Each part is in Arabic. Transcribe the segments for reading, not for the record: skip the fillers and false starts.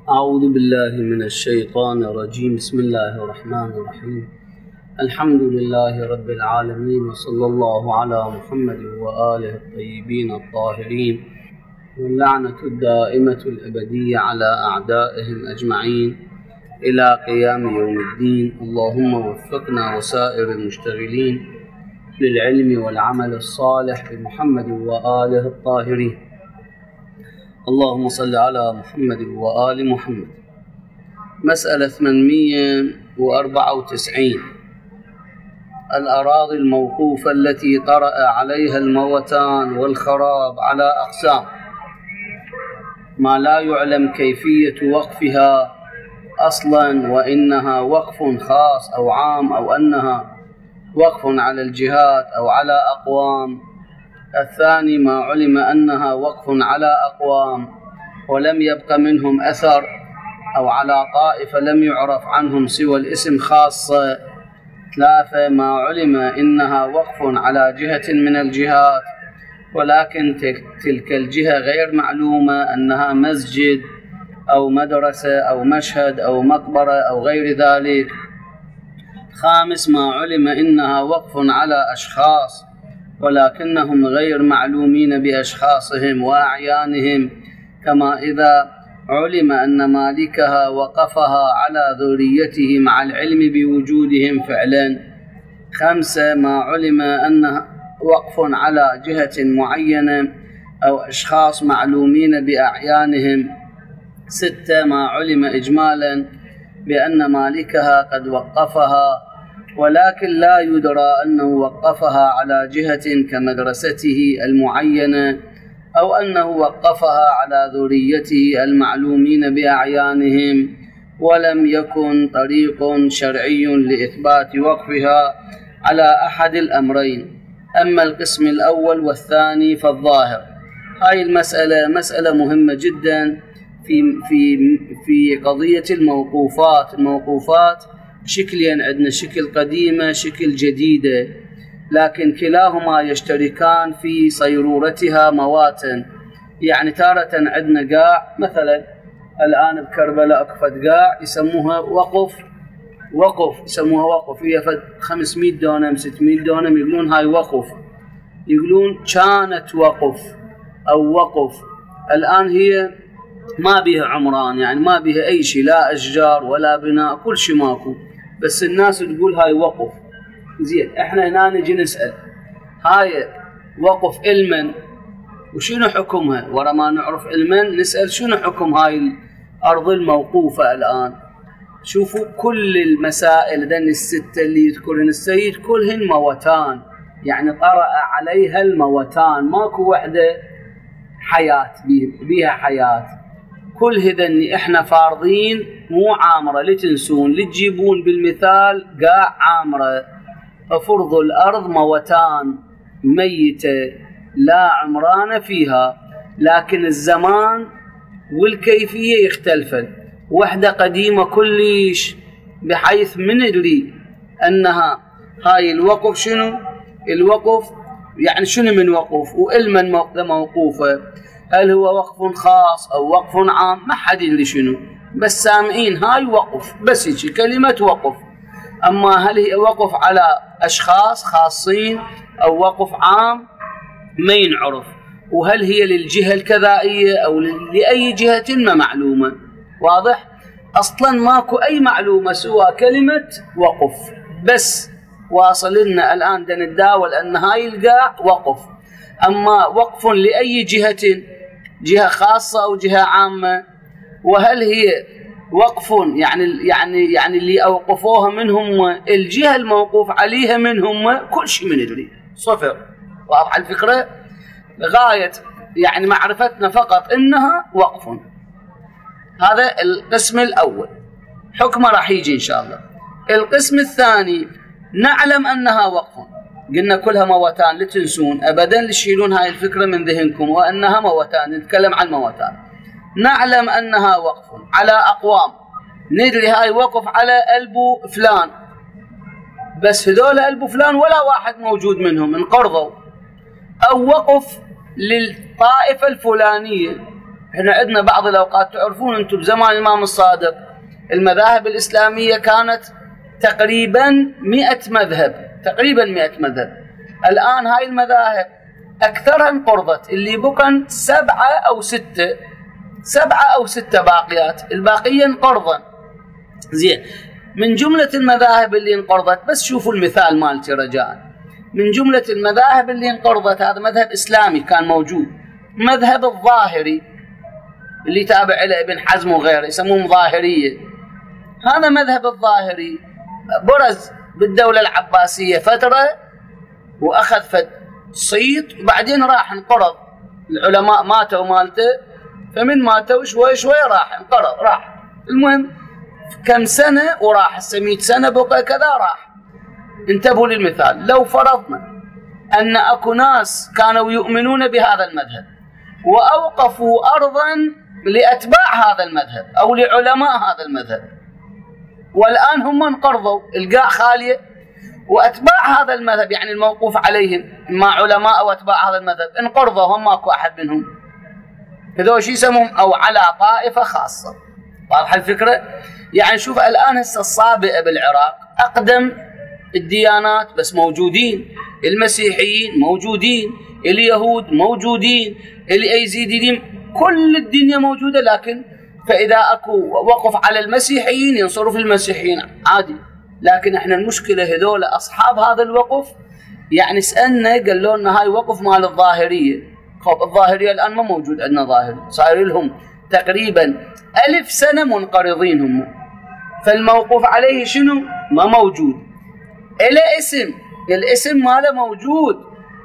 أعوذ بالله من الشيطان الرجيم. بسم الله الرحمن الرحيم. الحمد لله رب العالمين، وصلى الله على محمد وآله الطيبين الطاهرين، واللعنة الدائمة الأبدية على أعدائهم أجمعين إلى قيام يوم الدين. اللهم وفقنا وسائر المشتغلين للعلم والعمل الصالح بمحمد وآله الطاهرين. اللهم صل على محمد وآل محمد. مسألة 894. الأراضي الموقوفة التي طرأ عليها الموتان والخراب على أقسام: ما لا يعلم كيفية وقفها أصلا، وإنها وقف خاص أو عام، أو أنها وقف على الجهات أو على أقوام. الثاني: ما علم أنها وقف على أقوام ولم يبق منهم أثر، أو على طائفة لم يعرف عنهم سوى الاسم خاصة. ثلاثة: ما علم إنها وقف على جهة من الجهات، ولكن تلك الجهة غير معلومة، أنها مسجد أو مدرسة أو مشهد أو مقبرة أو غير ذلك. خامس: ما علم إنها وقف على أشخاص، ولكنهم غير معلومين بأشخاصهم وأعيانهم، كما إذا علم أن مالكها وقفها على ذريته مع العلم بوجودهم فعلا. خمسة: ما علم أنها وقف على جهة معينة أو أشخاص معلومين بأعيانهم. ستة: ما علم إجمالا بأن مالكها قد وقفها، ولكن لا يدرى أنه وقفها على جهة كمدرسته المعينة، أو أنه وقفها على ذريته المعلومين بأعيانهم، ولم يكن طريق شرعي لإثبات وقفها على أحد الأمرين. أما القسم الأول والثاني فالظاهر. هاي المسألة مسألة مهمة جدا في قضية الموقوفات. الموقوفات شكلين عندنا: شكل قديمة، شكل جديدة، لكن كلاهما يشتركان في صيرورتها مواتن. يعني تارة عندنا قاع، مثلا الآن بكربلاء أكفت قاع يسموها وقف يسموها وقف، هي 500 دونم 600 دونم يقولون هاي وقف، يقولون كانت وقف أو وقف. الآن هي ما بيها عمران، يعني ما بيها أي شيء، لا أشجار ولا بناء، كل شيء ماكو، بس الناس تقول هاي وقف. زين، احنا هنا نجي نسأل هاي وقف علما وشنو حكمها؟ ورا ما نعرف علما نسأل شنو حكم هاي الأرض الموقوفة الآن. شوفوا كل المسائل ذن الستة اللي يذكرهن السيد كلهن موتان، يعني طرأ عليها الموتان، ماكو وحدة حياة بيها حياة. كل هذن احنا فارضين مو عامرة، لتنسون لتجيبون بالمثال قاع عامرة، ففرض الأرض موتان ميتة لا عمران فيها، لكن الزمان والكيفية يختلفن. وحدة قديمة كلش بحيث من ندري أنها هاي الوقف شنو؟ الوقف يعني شنو من وقف؟ وإلما موقوفة، هل هو وقف خاص أو وقف عام؟ ما حد يدري شنو، بس سامعين هاي وقف، بس يجي كلمة وقف. أما هل هي وقف على أشخاص خاصين أو وقف عام ما ينعرف، وهل هي للجهة الكذائية أو لأي جهة ما معلومة. واضح؟ أصلا ماكو أي معلومة سوى كلمة وقف بس. واصل لنا الآن نتداول أن هاي القاع وقف. أما وقف لأي جهة، جهة خاصة أو جهة عامة، وهل هي وقف يعني اللي أوقفوها منهم الجهة الموقوف عليها منهم، كل شيء من يدري صفر. واضح الفكرة؟ غاية يعني معرفتنا فقط إنها وقف. هذا القسم الأول، حكمه راح يجي إن شاء الله. القسم الثاني: نعلم أنها وقف، قلنا كلها موتان، لتنسون أبدا، لتشيلون هاي الفكرة من ذهنكم، وأنها موتان، نتكلم عن موتان. نعلم أنها وقف على أقوام، ندري هاي وقف على ألبو فلان، بس هذول ألبو فلان ولا واحد موجود منهم انقرضوا. أو وقف للطائفة الفلانية، احنا عندنا بعض الأوقات تعرفون أنتم بزمان الإمام الصادق المذاهب الإسلامية كانت تقريبا 100 مذهب، تقريبا 100 مذهب. الآن هاي المذاهب أكثرها انقرضت، اللي بقى 7 أو 6 باقيات، الباقية انقرضا. زين، من جملة المذاهب اللي انقرضت، بس شوفوا المثال مالتي رجاء، من جملة المذاهب اللي انقرضت هذا مذهب إسلامي كان موجود، مذهب الظاهري اللي تابع إلى ابن حزم وغيره يسموهم ظاهرية. هذا مذهب الظاهري برز بالدولة العباسية فترة وأخذ صيت، وبعدين راح انقرض، العلماء ماتوا مالته، فمن ماتوا شوي شوي راح انقرض راح. المهم كم سنة وراح، 100 سنة بقى كذا راح. انتبهوا للمثال، لو فرضنا أن أكو ناس كانوا يؤمنون بهذا المذهب وأوقفوا أرضا لأتباع هذا المذهب أو لعلماء هذا المذهب، والآن هم انقرضوا، القاع خالية، وأتباع هذا المذهب يعني الموقوف عليهم مع علماء أو أتباع هذا المذهب انقرضوا، هم ماكو أحد منهم، هذول شو يسمون أو على طائفة خاصة. واضحة الفكرة؟ يعني شوف الآن هسه الصابئة بالعراق أقدم الديانات بس موجودين، المسيحيين موجودين، اليهود موجودين، الأيزيديين، كل الدنيا موجودة. لكن فإذا أكو وقف على المسيحيين ينصروا في المسيحيين عادي. لكن احنا المشكلة هذول أصحاب هذا الوقف، يعني سألنا قالوا لنا هاي وقف مال الظاهرية. الظاهرية الآن ما موجود عندنا ظاهري، صار لهم تقريبا 1000 سنة منقرضين هم، فالموقوف عليه شنو؟ ما موجود. إلى اسم، الاسم ماله موجود،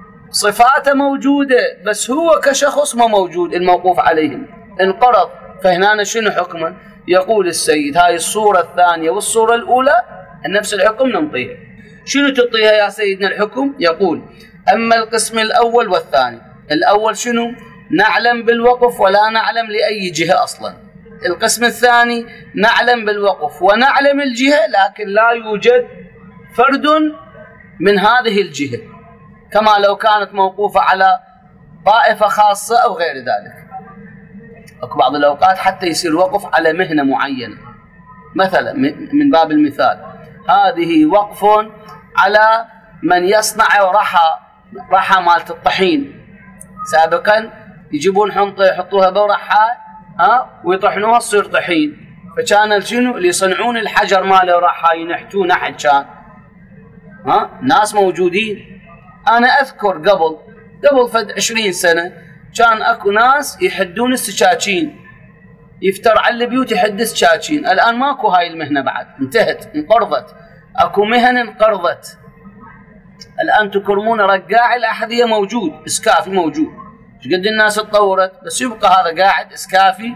صفاته موجودة، بس هو كشخص ما موجود، الموقوف عليهم انقرض. فهنا شنو حكمه؟ يقول السيد هاي الصورة الثانية والصورة الأولى نفس الحكم ننطيها. شنو تعطيها يا سيدنا الحكم؟ يقول أما القسم الأول والثاني، الأول شنو؟ نعلم بالوقف ولا نعلم لأي جهة أصلا. القسم الثاني نعلم بالوقف ونعلم الجهة لكن لا يوجد فرد من هذه الجهة، كما لو كانت موقوفة على طائفة خاصة أو غير ذلك. أكو بعض الأوقات حتى يصير وقف على مهنة معينة، مثلا من باب المثال هذه وقف على من يصنع رحى مالت الطحين. سابقا يجيبون حنطة يحطوها برحى ويطحنوها تصير طحين، فكان شنو اللي يصنعون الحجر ماله رحى ينحتوه نحت، كان ناس موجودين. أنا أذكر قبل فد 20 سنة كان أكو ناس يحدون السكاكين، يفتر على البيوت يحد السكاكين. الآن ماكو هاي المهنة بعد، انتهت انقرضت. أكو مهن انقرضت. الآن تكرمون رقاع الأحذية موجود، إسكافي موجود، قد الناس اتطورت، بس يبقى هذا قاعد إسكافي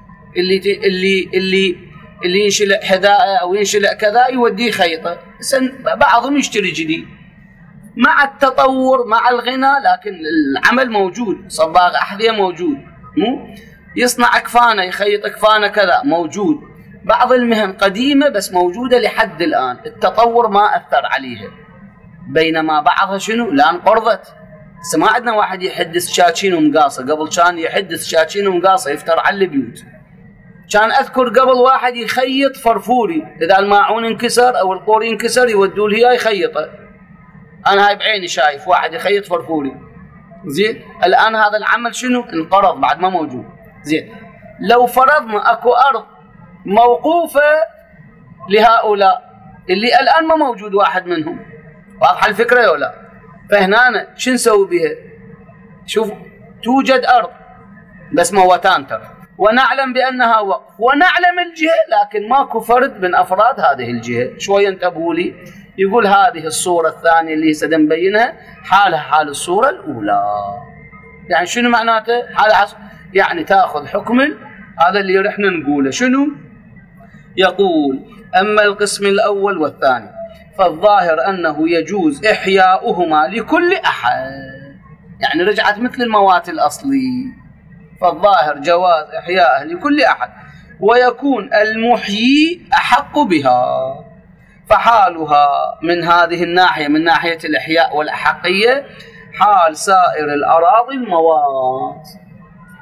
اللي ينشلع حذاء أو ينشلع كذا يوديه خيطة. بعضهم يشتري جديد مع التطور مع الغنى، لكن العمل موجود، صباغ أحذية موجود، يصنع أكفانة يخيط أكفانة كذا موجود. بعض المهن قديمة بس موجودة لحد الآن، التطور ما أثر عليها، بينما بعضها شنو؟ لا انقرضت. ما عندنا واحد يحدث شاكين ومقاصة، قبل كان يحدث شاكين ومقاصة يفتر على البيوت. كان أذكر قبل واحد يخيط فرفوري، إذا الماعون انكسر أو القور ينكسر يودوا له يخيطه. أنا هاي بعيني شايف واحد يخيط فرفوري. زين، الآن هذا العمل شنو؟ انقرض بعد ما موجود. زين، لو فرضنا أكو أرض موقوفة لهؤلاء اللي الآن ما موجود واحد منهم، واضحة الفكرة ولا؟ فهنا شو نسوي بها؟ شوف، توجد أرض بس موتان ترى، ونعلم بأنها وقف ونعلم الجهة، لكن ماكو فرد من أفراد هذه الجهة. شوية انتبهوا لي. يقول هذه الصورة الثانية اللي سنبينها حالها حال الصورة الأولى. يعني شنو معناته؟ يعني تأخذ حكم هذا اللي رحنا نقوله. شنو؟ يقول أما القسم الأول والثاني فالظاهر أنه يجوز إحياؤهما لكل أحد، يعني رجعت مثل الموات الأصلي، فالظاهر جواز إحيائه لكل أحد، ويكون المحيي أحق بها، فحالها من هذه الناحية، من ناحية الإحياء والأحقية، حال سائر الأراضي الموات.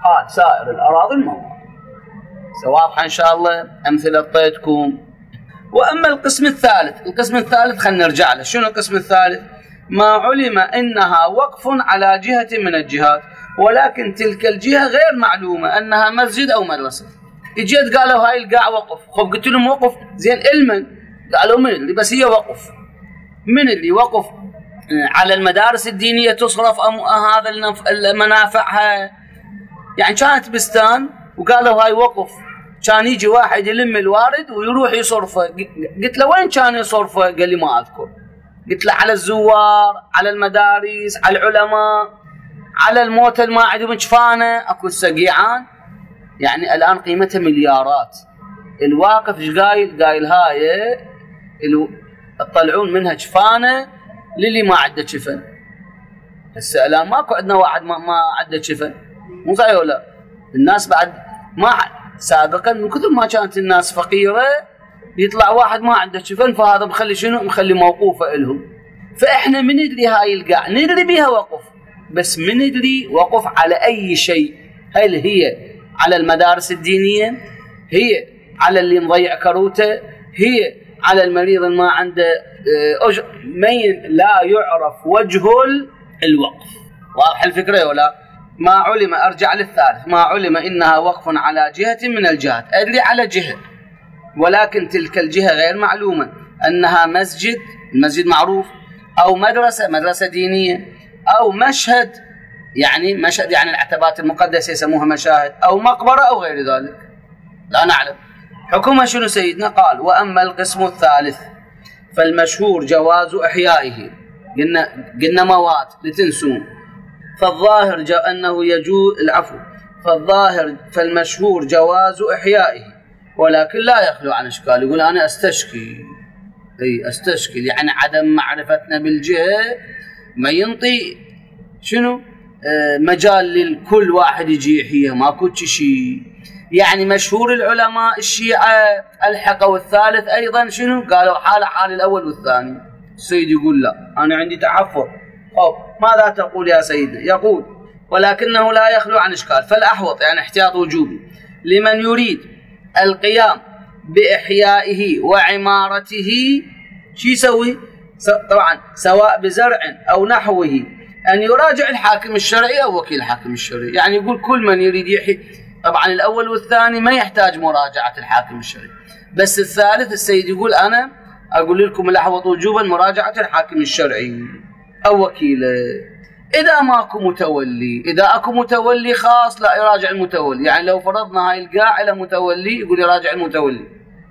قال سائر الأراضي الموارد. واضحة إن شاء الله، أمثلة أعطيتكم. وأما القسم الثالث خلينا نرجع له. شنو القسم الثالث؟ ما علم إنها وقف على جهة من الجهات ولكن تلك الجهة غير معلومة أنها مسجد أو مدرسة. اجيت قالوا هاي القاع وقف، خب قلت لهم وقف زين علما، قالوا من اللي بس هي وقف، من اللي وقف على المدارس الدينية تصرف هذا المنافعها، يعني كانت بستان وقالوا هاي وقف، كان يجي واحد يلم الوارد ويروح يصرفه. قلت له وين كان يصرفه؟ قال لي ما أذكر. قلت له على الزوار، على المدارس، على العلماء، على الموتى ما عندهم جفانة، اكو السقيعان، يعني الآن قيمتها مليارات. الواقف ايش قايل هاي تطلعون منها جفانة للي ما عنده جفن. هسه الآن ماكو عندنا واحد ما عنده جفن، مو صحيح ولا؟ الناس بعد ما سابقا من كثر ما كانت الناس فقيرة يطلع واحد ما عنده جفن، فهذا مخلي شنو؟ مخلي موقوفة إلهم. فإحنا من ندري هاي القاع ندري بيها وقف، بس من ندري وقف على أي شيء. هل هي على المدارس الدينية؟ هي على اللي مضيع كروته؟ هي على المريض ما عنده لا يعرف وجه الوقف. واضح الفكرة ولا؟ ما علم، أرجع للثالث، ما علم إنها وقف على جهة من الجهات، أدري على جهة ولكن تلك الجهة غير معلومة أنها مسجد، المسجد معروف، أو مدرسة دينية، أو مشهد يعني العتبات المقدسة يسموها مشاهد، أو مقبرة أو غير ذلك، لا نعلم. حكمها شنو سيدنا؟ قال وأما القسم الثالث فالمشهور جواز إحيائه. قلنا موات لتنسون. فالظاهر أنه يجوز العفو، فالمشهور جواز إحيائه ولكن لا يخلو عن إشكال. يقول أنا أستشكل، يعني عدم معرفتنا بالجهة ما ينطي شنو مجال للكل واحد يجي يحييها، ماكو شيء. يعني مشهور العلماء الشيعة الحقوا الثالث أيضا شنو؟ قالوا حال الأول والثاني. السيد يقول لا، أنا عندي تحفظ. ماذا تقول يا سيدنا؟ يقول ولكنه لا يخلو عن إشكال، فالأحوط يعني احتياط وجوبي لمن يريد القيام بإحيائه وعمارته شو يسوي؟ طبعا سواء بزرع أو نحوه أن يراجع الحاكم الشرعي أو وكيل الحاكم الشرعي. يعني يقول كل من يريد يحيي، طبعا الأول والثاني ما يحتاج مراجعة الحاكم الشرعي، بس الثالث السيد يقول أنا أقول لكم الأحوط وجوبا مراجعة الحاكم الشرعي أو وكيله. إذا أكو متولي خاص لا يراجع المتولي. يعني لو فرضنا هاي القاع إلى متولي يقول يراجع المتولي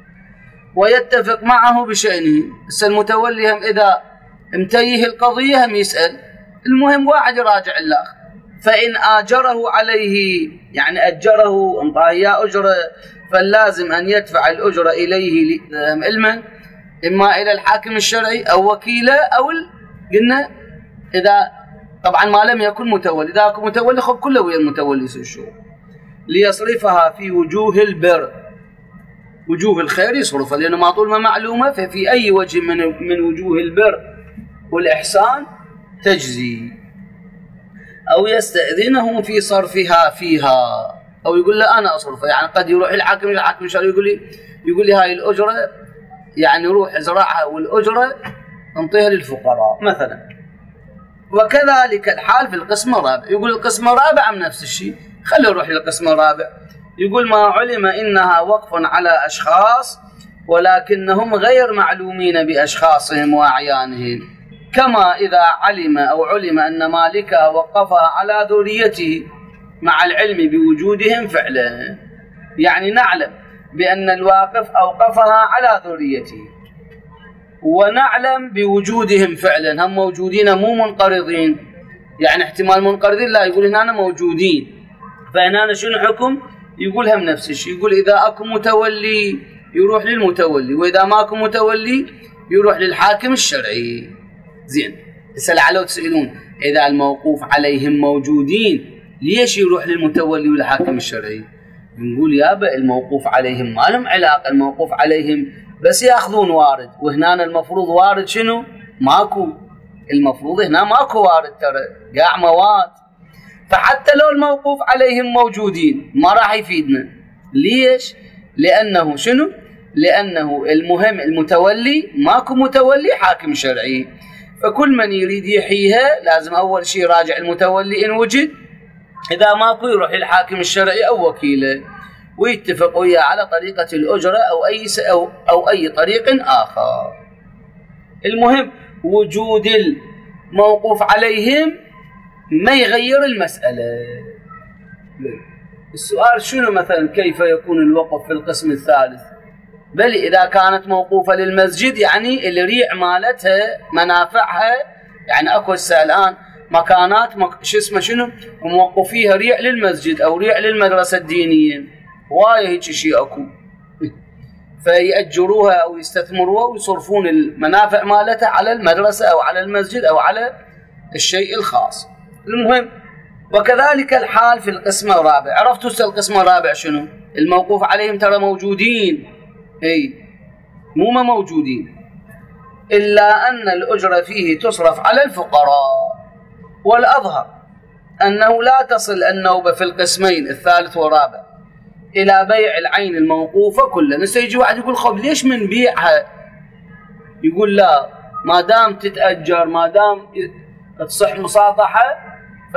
ويتفق معه بشأنه. المتولي هم إذا امتيه القضية هم يسأل، المهم واحد يراجع الآخر. فإن آجره عليه، يعني أجره انطاه إياه أجرة، فاللازم أن يدفع الأجرة إليه علما إما إلى الحاكم الشرعي أو وكيله، أو قلنا إذا طبعا ما لم يكن متولي. إذا أكون متولي خب كله ويا المتولي يسوي ليصرفها في وجوه البر، وجوه الخير يصرفها، لأنه ما طول ما معلومة ففي أي وجه من وجوه البر والإحسان تجزي. أو يستأذنه في صرفها فيها، أو يقول له أنا أصرفها. يعني قد يروح الحاكم الشرعي يقول لي هاي الأجرة يعني روح ازرعها والأجرة انطيها للفقراء مثلا. وكذلك الحال في القسم الرابع. يقول القسم الرابع من نفس الشيء، خليه يروح للقسم الرابع. يقول ما علم إنها وقف على أشخاص ولكنهم غير معلومين بأشخاصهم وأعيانهم، كما إذا علم أن مالكها وقفها على ذريته مع العلم بوجودهم فعلا. يعني نعلم بأن الواقف أوقفها على ذريته، ونعلم بوجودهم فعلا، هم موجودين مو منقرضين. يعني احتمال منقرضين لا، يقول هنا موجودين. فهنا شنو حكم؟ يقول هم نفس الشيء. يقول إذا أكو متولي يروح للمتولي، وإذا ما أكو متولي يروح للحاكم الشرعي. زين، لعلوا تسألون إذا الموقوف عليهم موجودين ليش يروح للمتولي والحاكم الشرعي؟ نقول يابا الموقوف عليهم ما لهم علاقة، الموقوف عليهم بس يأخذون وارد، وهنا المفروض وارد شنو؟ ماكو. المفروض هنا ماكو وارد، ترى قاع مواد. فحتى لو الموقوف عليهم موجودين ما راح يفيدنا. ليش؟ لأنه شنو؟ لأنه المهم المتولي، ماكو متولي حاكم شرعي، فكل من يريد يحييها لازم أول شيء يراجع المتولي إن وجد، إذا ماكو يروح للحاكم الشرعي أو وكيله ويتفق وياه على طريقة الأجرة أو أي طريق آخر. المهم وجود الموقوف عليهم ما يغير المسألة. السؤال شنو مثلا كيف يكون الوقف في القسم الثالث؟ بل إذا كانت موقوفة للمسجد يعني الريع مالتها منافعها، يعني أكو الآن مكانات شنو موقفيها ريع للمسجد أو ريع للمدرسة الدينية، وايه هيك شيء أكو، فيأجروها أو يستثمروها ويصرفون المنافع مالتها على المدرسة أو على المسجد أو على الشيء الخاص. المهم وكذلك الحال في القسم الرابع. عرفتوا القسم الرابع شنو؟ الموقوف عليهم ترى موجودين، مو ما موجودين، إلا أن الأجرة فيه تصرف على الفقراء. والأظهر أنه لا تصل النوبة في القسمين الثالث والرابع إلى بيع العين الموقوفة كلها. يجي واحد يقول خب ليش من بيعها؟ يقول لا، ما دام تتأجر، ما دام تصح مصافحة،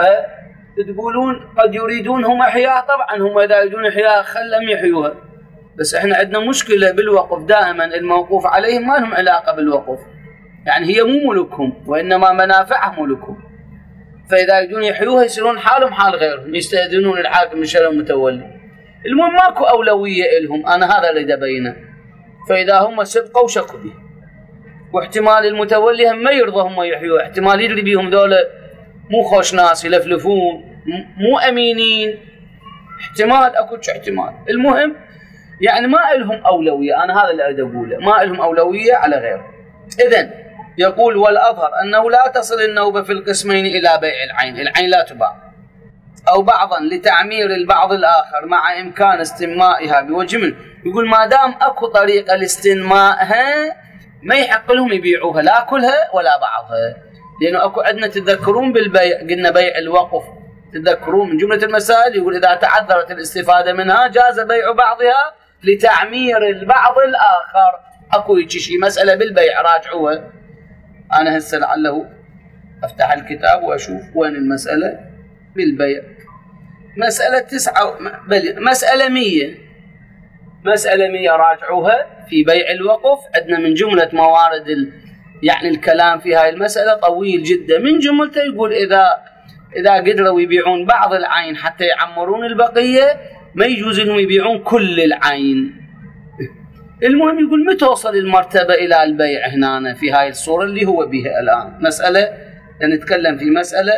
فتقولون قد يريدون هم إحياء. طبعا هم إذا يريدون إحياء خلهم يحيوها، بس احنا عندنا مشكلة بالوقف، دائما الموقوف عليهم ما لهم علاقة بالوقف، يعني هي مو ملكهم وإنما منافعهم ملكهم، فإذا يريدون يحيوها يصيرون حالهم حال غيرهم، يستأذنون الحاكم الشرعي المتولي. المهم ماكو أولوية إلهم، أنا هذا اللي أبينه. فإذا هم سبقوا وشكوا به، واحتمال المتولي هم ما يرضى هم يحيوها، احتمال يدري بيهم ذولا مو خوش ناس يلفلفون مو أمينين، احتمال أكو احتمال. المهم يعني ما لهم أولوية، أنا هذا اللي أريد أقوله، ما لهم أولوية على غيره. إذن يقول والأظهر أنه لا تصل النوبة في القسمين إلى بيع العين، العين لا تباع، أو بعضا لتعمير البعض الآخر مع إمكان استنمائها بوجه منه. يقول ما دام أكو طريقة لاستنمائها ما يحق لهم يبيعوها لا كلها ولا بعضها، لأنه أكو عندنا تذكرون بالبيع، قلنا بيع الوقف، تذكرون من جملة المسائل يقول إذا تعذرت الاستفادة منها جاز بيع بعضها لتعمير البعض الآخر. أكو شيء مسألة بالبيع راجعوها. أنا هسه لعله أفتح الكتاب وأشوف وين المسألة بالبيع. مسألة 9 مسألة 100، مسألة 100 راجعوها في بيع الوقف. عندنا من جملة موارد يعني الكلام في هاي المسألة طويل جدا. من جملته يقول إذا قدروا يبيعون بعض العين حتى يعمرون البقية ما يجوز إنهم يبيعون كل العين. المهم يقول متى توصل المرتبة إلى البيع هنا في هاي الصورة اللي هو بها الآن؟ مسألة نتكلم في مسألة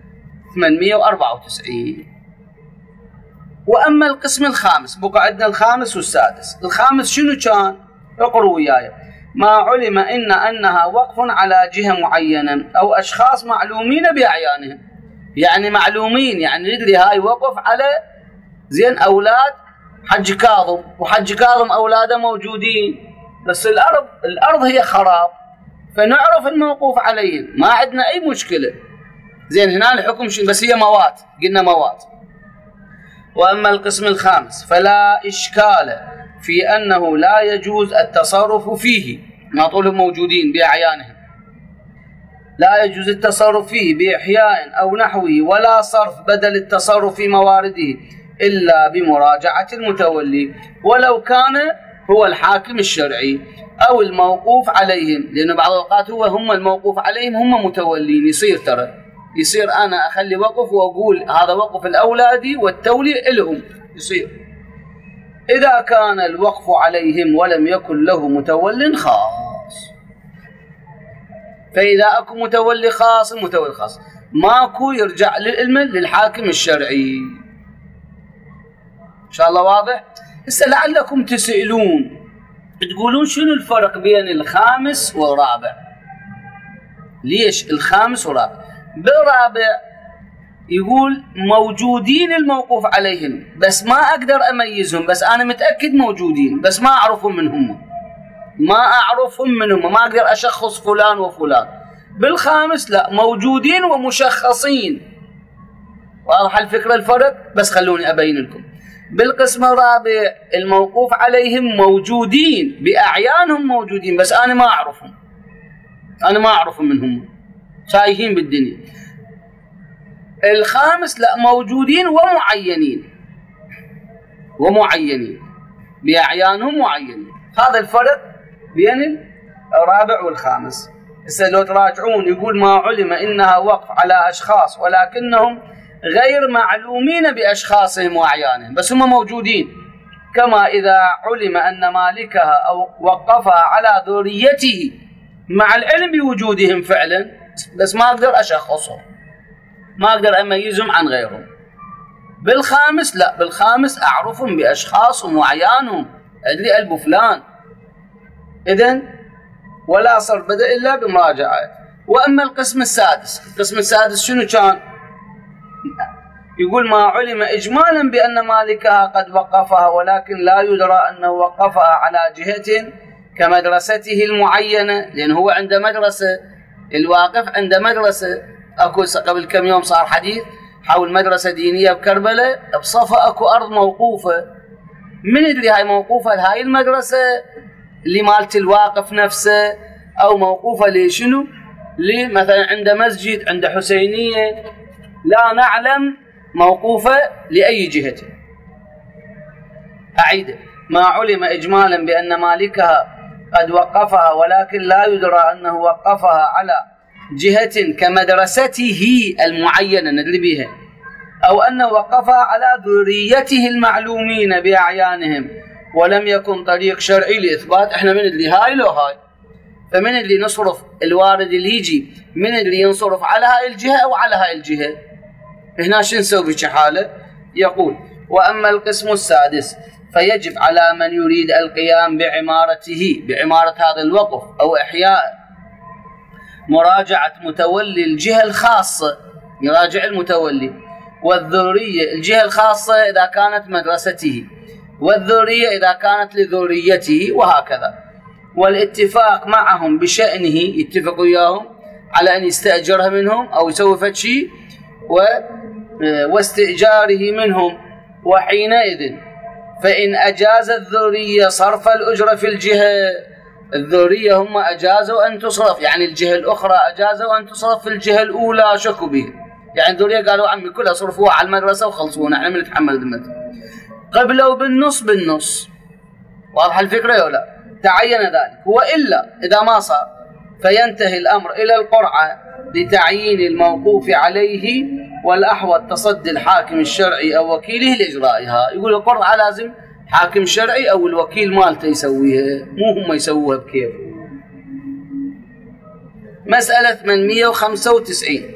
894. وأما القسم الخامس، بقى عندنا الخامس والسادس. الخامس شنو كان؟ اقروا وياي. ما علم أنها وقف على جهة معينة أو أشخاص معلومين بأعيانهم، يعني معلومين، يعني ندري هاي وقف على زين أولاد حج كاظم، وحج كاظم أولاده موجودين، بس الأرض هي خراب، فنعرف الموقوف عليهم، ما عندنا أي مشكلة. زين هنا الحكم بس هي موات، قلنا موات. وأما القسم الخامس فلا إشكال في أنه لا يجوز التصرف فيه، ما طولهم موجودين بأعيانهم، لا يجوز التصرف فيه بإحياء أو نحوه، ولا صرف بدل التصرف في موارده إلا بمراجعة المتولي، ولو كان هو الحاكم الشرعي أو الموقوف عليهم، لأن بعض الأوقات هم الموقوف عليهم هم متولين. يصير أنا أخلي وقف وأقول هذا وقف الأولادي والتولي لهم، يصير إذا كان الوقف عليهم ولم يكن له متول خاص. فإذا أكو متولي خاص، المتولي خاص ماكو يرجع للحاكم الشرعي. إن شاء الله واضح؟ هسه لعلكم تسألون تقولون شنو الفرق بين الخامس والرابع؟ ليش الخامس والرابع؟ بالرابع يقول موجودين الموقوف عليهم بس ما أقدر أميزهم، بس أنا متأكد موجودين بس ما أعرفهم من هم، ما أقدر أشخص فلان وفلان. بالخامس لا، موجودين ومشخصين، واضح الفكرة الفرق؟ بس خلوني أبين لكم. بالقسم الرابع الموقوف عليهم موجودين بأعيانهم موجودين، بس أنا ما أعرفهم من هم، شايفين بالدنيا. الخامس لا، موجودين ومعينين بأعيانهم معينين. هذا الفرق بين الرابع والخامس. هسه لو تراجعون يقول ما علم إنها وقف على أشخاص ولكنهم غير معلومين بأشخاصهم وأعيانهم، بس هم موجودين. كما إذا علم أن مالكها أو وقفها على ذريته مع العلم بوجودهم فعلا، بس ما أقدر أشخصهم، ما أقدر أميزهم عن غيرهم. بالخامس لا، بالخامس أعرفهم بأشخاصهم وأعيانهم، أدري ألب فلان. إذن ولا صار بدأ إلا بمراجعة. وأما القسم السادس شنو كان؟ يقول ما علم إجمالا بأن مالكها قد وقفها ولكن لا يدرى أنه وقفها على جهة كمدرسته المعينة، لأن هو عند مدرسة، الواقف عند مدرسة. أكو قبل كم يوم صار حديث حول مدرسة دينية بكربلاء، بصفة أكو أرض موقوفة. من يدري هاي موقوفة لهاي المدرسة اللي مالت الواقف نفسه، أو موقوفة لشنو؟ مثلا عند مسجد، عند حسينية، لا نعلم موقوفة لأي جهة. أعيد: ما علم إجمالا بأن مالكها قد وقفها ولكن لا يدرى أنه وقفها على جهة كمدرسته المعينة ندري بها، أو أنه وقفها على ذريته المعلومين بأعيانهم ولم يكن طريق شرعي لإثبات. إحنا من اللي هاي لو هاي، فمن اللي نصرف الوارد اللي يجي، من اللي ينصرف على هاي الجهة أو على هاي الجهة. هنا شو نسوي في حالة؟ يقول: وأما القسم السادس فيجب على من يريد القيام بعمارة هذا الوقف أو إحياء مراجعة متولي الجهة الخاصة، يراجع المتولي والذرية. الجهة الخاصة إذا كانت مدرسته، والذرية إذا كانت لذريته، وهكذا. والاتفاق معهم بشأنه، يتفقوا وياهم على أن يستأجرها منهم أو يسوي فد شيء، واستئجاره منهم. وحينئذ فإن أجاز الذرية صرف الأجرة في الجهة، الذرية هم أجازوا أن تصرف، يعني الجهة الأخرى أجازوا أن تصرف في الجهة الأولى، شكوا به. يعني الذرية قالوا عمي كلها صرفوها على المدرسة وخلصونا، احنا بنتحمل ذمتهم. قبلوا بالنص. واضح الفكرة ولا لا؟ تعين ذلك. وإلا إذا ما صار فينتهي الأمر إلى القرعة لتعيين الموقوف عليه، والأحوط تصدي الحاكم الشرعي أو وكيله لإجرائها. يقول القرعة لازم حاكم شرعي أو الوكيل مالته يسويها، مو هم يسووها بكيف. مسألة 895.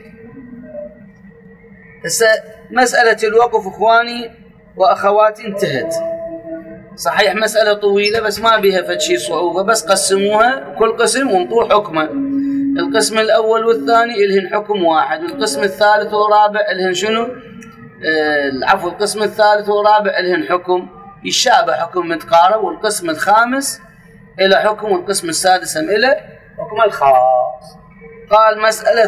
هسه مسألة الوقف إخواني وأخواتي انتهت. صحيح مسألة طويلة بس ما بيها فشي صعوبة، بس قسموها كل قسم وانطوا حكمه. القسم الأول والثاني إلهن حكم واحد، والقسم الثالث والرابع إلهن شنو؟ القسم الثالث والرابع إلهن حكم يشابه، حكم متقارب. والقسم الخامس إلى حكم، والقسم السادس إلى حكم الخاص. قال مسألة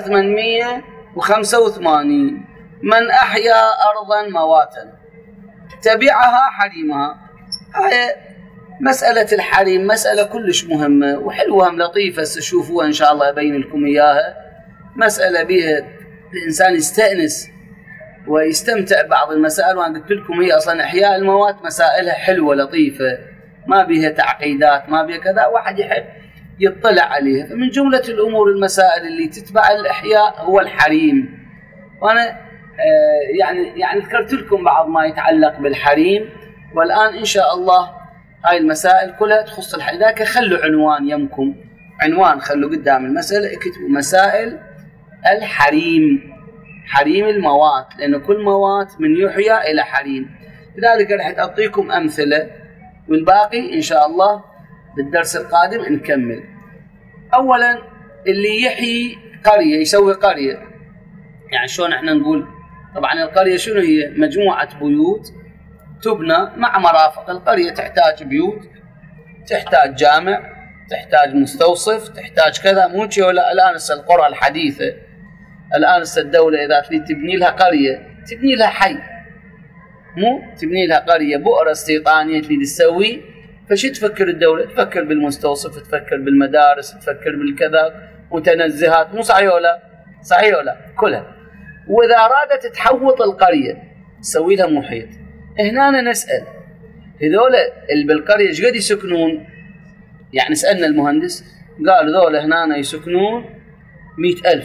885: من أحيا أرضا مواتا تبعها حريمها. هاي مسألة الحريم مسألة كلش مهمة وحلوة لطيفة، تشوفوها إن شاء الله أبين لكم إياها. مسألة بها الإنسان يستأنس ويستمتع بعض المسائل، وأنا قلت لكم هي أصلا إحياء الموات مسائلها حلوة لطيفة، ما بها تعقيدات، ما بها كذا، واحد يحب يطلع عليها. فمن جملة الأمور المسائل اللي تتبع الإحياء هو الحريم. وأنا يعني ذكرت لكم بعض ما يتعلق بالحريم، والآن إن شاء الله هاي المسائل كلها تخص الحريم. ذاك خلوا عنوان يمكم، عنوان خلوا قدام المسألة، اكتبوا مسائل الحريم، حريم الموات، لأن كل موات من يحيى إلى حريم. لذلك رح أعطيكم أمثلة، والباقي إن شاء الله بالدرس القادم نكمل. أولا اللي يحيي قرية، يسوي قرية، يعني شلون احنا نقول؟ طبعا القرية شنو هي؟ مجموعة بيوت تبنى مع مرافق. القرية تحتاج بيوت، تحتاج جامع، تحتاج مستوصف، تحتاج كذا، مو شيء. ولا الآن القرى الحديثة، الآن الدولة إذا تريد تبني لها قرية تبني لها حي، مو تبني لها قرية بؤرة استيطانية اللي تسوي. فش تفكر الدولة؟ تفكر بالمستوصف، تفكر بالمدارس، تفكر بالكذا، متنزهات، مو صحيح ولا؟ صحيح ولا؟ كلها. وإذا أرادت تحوط القرية تسوي لها محيط. هنا نسأل هذول اللي بالقرية ايش قد يسكنون؟ يعني سألنا المهندس قال هذول هنا يسكنون 100,000.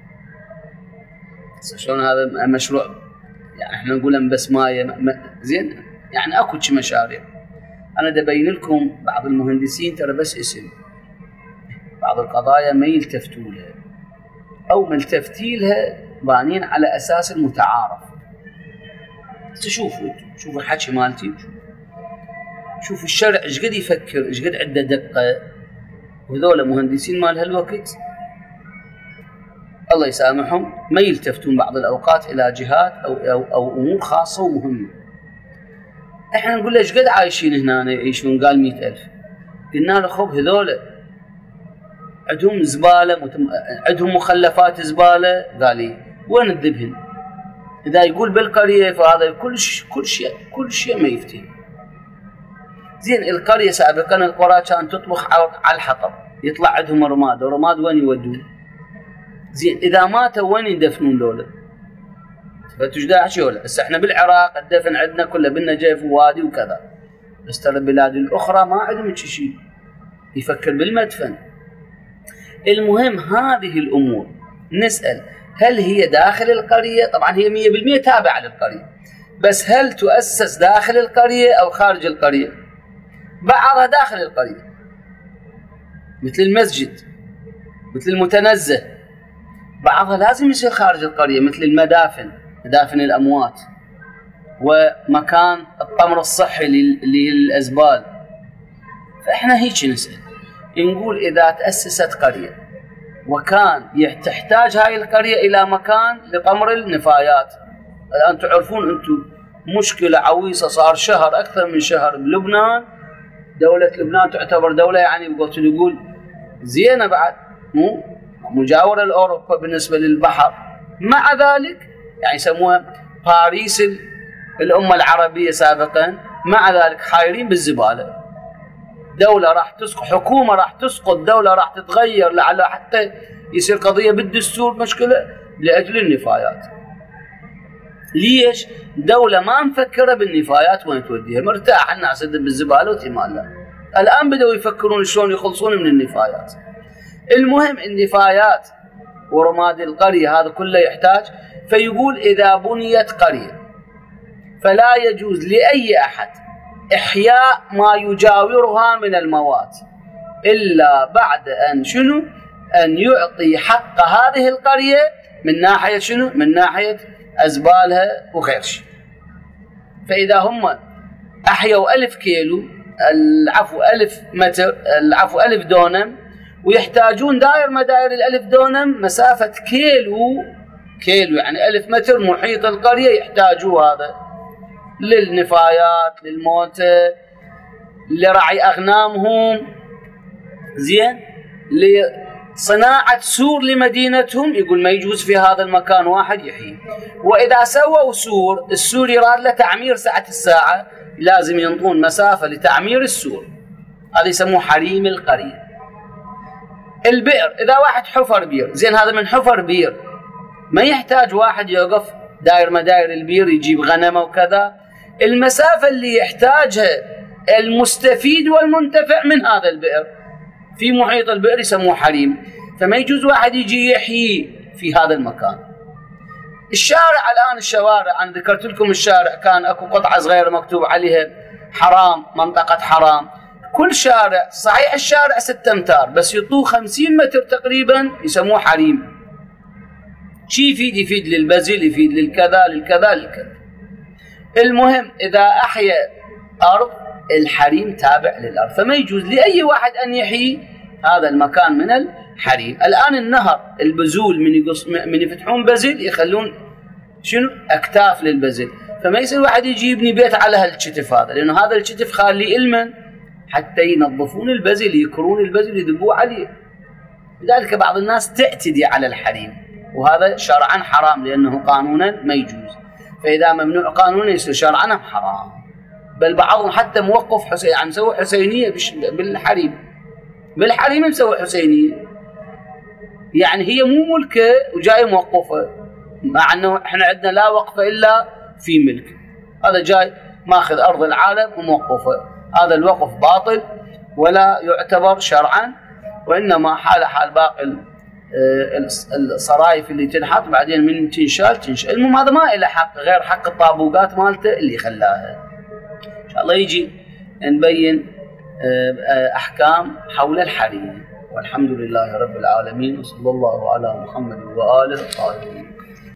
شلون هذا مشروع؟ يعني احنا نقول بس مايه زين، يعني اكو شي مشاريع. انا دا بين لكم بعض المهندسين ترى بس اسم، بعض القضايا ما يلتفتوا لها او ملتفتي لها بانين على اساس المتعارف. شوفوا الحكي مالتي، شوفوا الشرع ايش قد يفكر، ايش قد عنده دقه. وهذول مهندسين مال هالوقت الله يسامحهم ما يلتفتون بعض الاوقات الى جهات او امور خاصه ومهمه. احنا نقول له ايش قد عايشين هنا يعيشون؟ قال 100,000. قلنا له خب هذول عندهم زباله، عندهم مخلفات زباله. قال لي وين تذبهن؟ اذا يقول بالقريه فهذا كل شيء ما يفتي. زين القريه سابقا القرى كانت تطبخ على الحطب، يطلع عندهم رماد، ورماد وين يودون؟ زين اذا ماتوا وين يدفنون دولة؟ فتوش داعش ولا؟ هسه احنا بالعراق الدفن عندنا كله بالنجف ووادي وكذا، بس ترى البلاد الاخرى ما عندهم شيء، يفكر بالمدفن. المهم هذه الامور نسال هل هي داخل القريه؟ طبعا هي 100% تابعه للقريه، بس هل تؤسس داخل القريه او خارج القريه؟ بعضها داخل القريه مثل المسجد، مثل المتنزه. بعضها لازم يصير خارج القرية مثل المدافن، مدافن الأموات، ومكان الطمر الصحي للأزبال. فإحنا هيك نسأل، نقول إذا تأسست قرية وكان تحتاج هاي القرية إلى مكان لطمر النفايات. الآن تعرفون أنتم مشكلة عويصة، صار شهر أكثر من شهر بلبنان. دولة لبنان تعتبر دولة يعني نقول زينة بعد، مو مجاورة لأوروبا بالنسبة للبحر. مع ذلك يعني يسموها باريس الأمة العربية سابقا، مع ذلك حايرين بالزبالة. دولة راح تسقط، حكومة راح تسقط، دولة راح تتغير لعل حتى يصير قضية بالدستور مشكلة لأجل النفايات. ليش؟ دولة ما مفكرة بالنفايات وين توديها، مرتاح الناس بالزبالة وتمال لا. الآن بدأوا يفكرون شلون يخلصون من النفايات. المهم النفايات ورماد القرية هذا كله يحتاج. فيقول إذا بنيت قرية فلا يجوز لأي أحد إحياء ما يجاورها من الموات إلا بعد أن أن يعطي حق هذه القرية من ناحية من ناحية أزبالها وغير شيء. فإذا هم أحيوا 1000 كيلو، 1000 متر، 1000 دونم، ويحتاجون دائر مدائر 1000 دونم مسافة كيلو يعني 1000 متر محيط القرية، يحتاجوا هذا للنفايات، للموتى، لرعي أغنامهم، زين، لصناعة سور لمدينتهم. يقول ما يجوز في هذا المكان واحد يحيي. وإذا سووا سور، السور يراد له تعمير ساعة الساعة، لازم ينطون مسافة لتعمير السور. هذا يسموه حريم القرية. البئر، إذا واحد حفر بير، زين هذا من حفر بير ما يحتاج واحد يوقف داير مداير البير يجيب غنمه وكذا. المسافة اللي يحتاجها المستفيد والمنتفع من هذا البئر في محيط البئر يسموه حريم. فما يجوز واحد يجي يحيي في هذا المكان. الشارع الآن، الشوارع، أنا ذكرت لكم الشارع كان أكو قطعة صغيرة مكتوب عليها حرام، منطقة حرام. كل شارع صحيح الشارع 6 أمتار بس يطوه 50 متر تقريبا يسموه حريم. شي يفيد للبزل، يفيد للكذا. المهم إذا أحيا أرض، الحريم تابع للأرض، فما يجوز لأي واحد أن يحيي هذا المكان من الحريم. الآن النهر، البزول من يفتحون بزل يخلون أكتاف للبزل، فما يصير واحد يجي يبني بيت على هالشتف هذا، لأنه هذا الشتف خالي إلما حتى ينظفون البزل، يكرون البزل، يذبوه عليه. لذلك بعض الناس تعتدي على الحريم، وهذا شرعا حرام لأنه قانونا ما يجوز. فإذا ممنوع قانوني يصير شرعا حرام. بل بعضهم حتى موقف يعني مسوي حسينية بالحريم مسوي حسينية، يعني هي مو ملكه وجاي موقفه، مع انه احنا عندنا لا وقف الا في ملك. هذا جاي ماخذ ارض العالم وموقفه، هذا الوقف باطل ولا يعتبر شرعا، وانما حال باقي الصرايف اللي تنحط بعدين من تنشال. المهم هذا ما له حق غير حق الطابوقات مالته اللي خلاها. ان شاء الله يجي نبين احكام حول الحريم. والحمد لله رب العالمين، وصلى الله على محمد وآله الطاهرين.